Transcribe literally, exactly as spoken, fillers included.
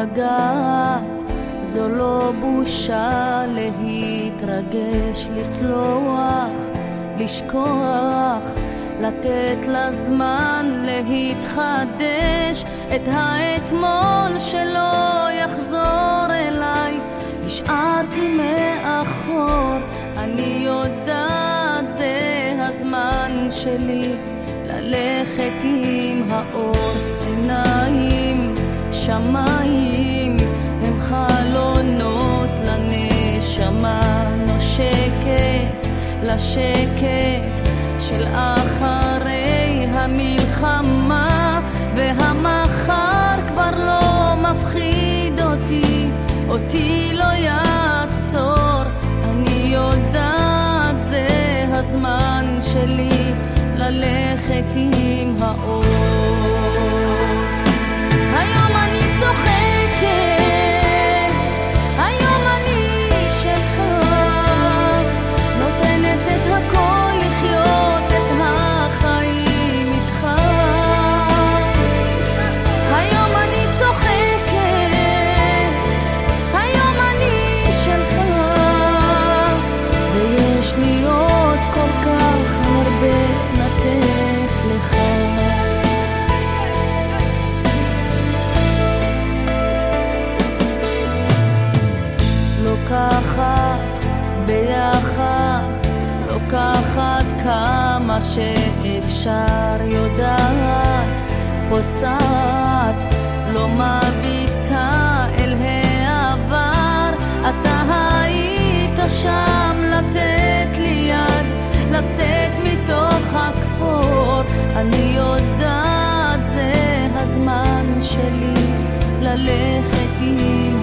לגעת, זו לא בושה להתרגש, לסלוח, לשכוח, לתת לזמן להתחדש, את האתמול שלא יחזור אליי, השארתי מאחור, אני יודעת זה הזמן שלי, ללכת עם האור, עיניים, שמיים, הם חלונות לנשמה, נושקת לשקט של אחרי המלחמה, והמחר כבר לא מפחיד אותי, אותי לא יעצור, אני יודעת זה הזמן שלי, ללכת עם האור. היום אני צוחקת, היום אני שלך, נותנת את הכל לחיות את החיים איתך. היום אני צוחקת, היום אני שלך, ויש לי עוד כל כך הרבה לתת לך. לוקחת ביחד, לוקחת כמה שאפשר, יודעת, פוסעת, לא מביטה אל העבר, אתה היית שם לתת לי יד, לצאת מתוך הכפור, אני יודעת זה הזמן שלי, ללכת עם